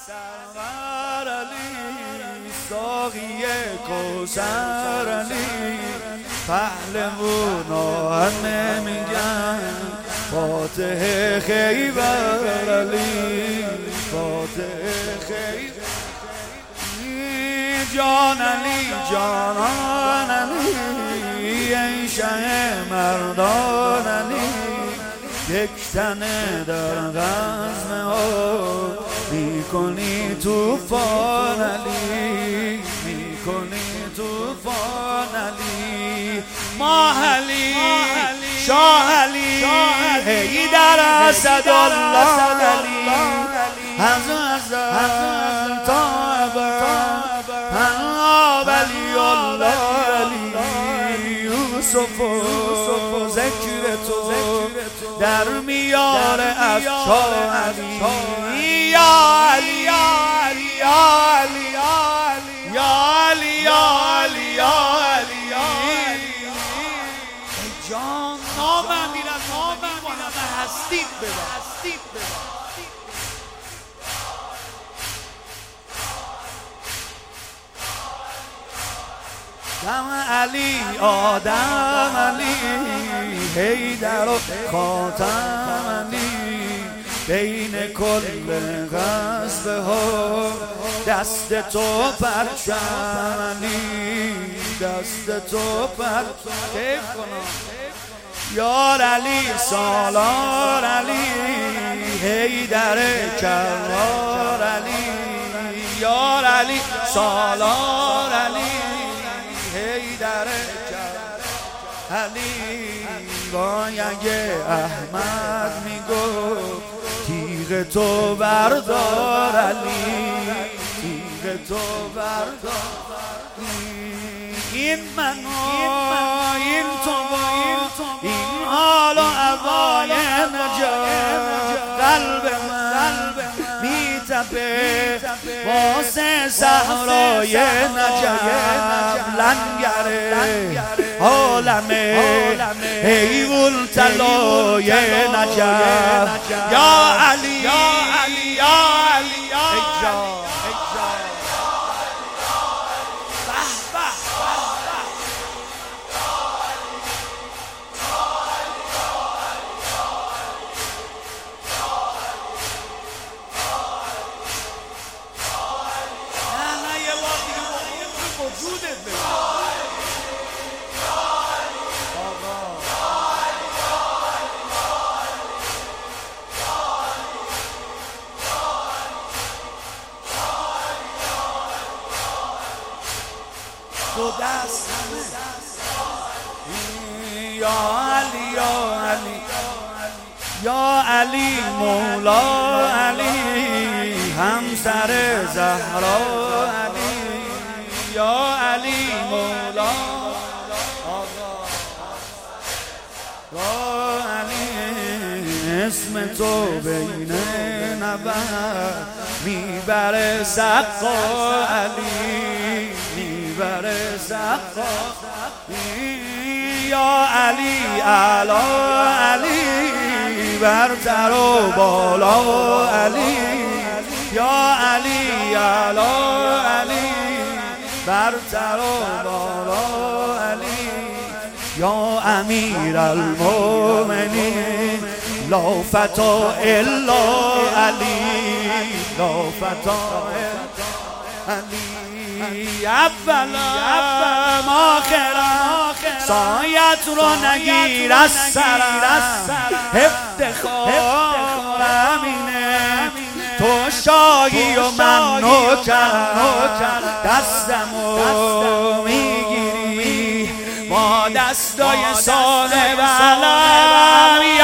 سرور علی ساقی کوثر علی پهلوونا همه میگن فاتح خیبر علی فاتح خیبر جان علی جانان علی ای شه مردان علی یک تنه در غزم ها میکنی توفان علی میکنی توفان علی ماه علی شاه علی حیدر اسدالله علی از ازل تا ابد ولی الله علی یوسف و ذکر تو در میان افشار علی یا علی یا علی یا علی یا علی یا علی یا علی جان نامم میرم هستید ببر دم علی آدم علی حیدر و خاتم علی بین کل غصب ها دست تو پرچم علی دست تو پرچم یار علی سالار علی حیدر کرار علی یار علی سالار علی حیدر علی باید احمد میگفت تیغ تو بردار علی تیغ تو بردار این منو این تو این حال و هوای نجات قلب من میتپه واسه صحرای نجف لنگر عالم حیوان طلای نجف یا علی یا علی یا علی دو دست یا علی یا علی یا علی مولا علی همسر زهرا علی یا علی مولا یا علی اسم تو بین نبرد میبره سقا علی میبره سقا یا علی علا علی برتر و بالا علی یا علی علا علی برتر و بالا علی یا امیر المؤمنین لا فتا الا علی لا فتا علی اولا آخرا سایت رو نگیر از سرم افتخار امینه تو شاهی و من نوکر دستمو میگیری با دستای صاحب علم